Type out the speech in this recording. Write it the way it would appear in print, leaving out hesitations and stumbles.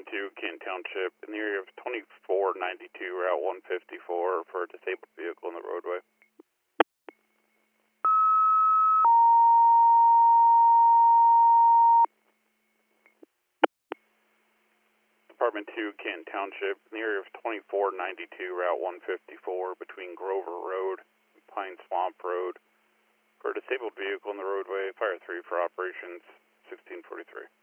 Department 2, Canton Township, in the area of 2492 Route 154 for a disabled vehicle in the roadway. Department 2, Canton Township, in the area of 2492 Route 154 between Grover Road and Pine Swamp Road for a disabled vehicle in the roadway. Fire 3 for operations 1643.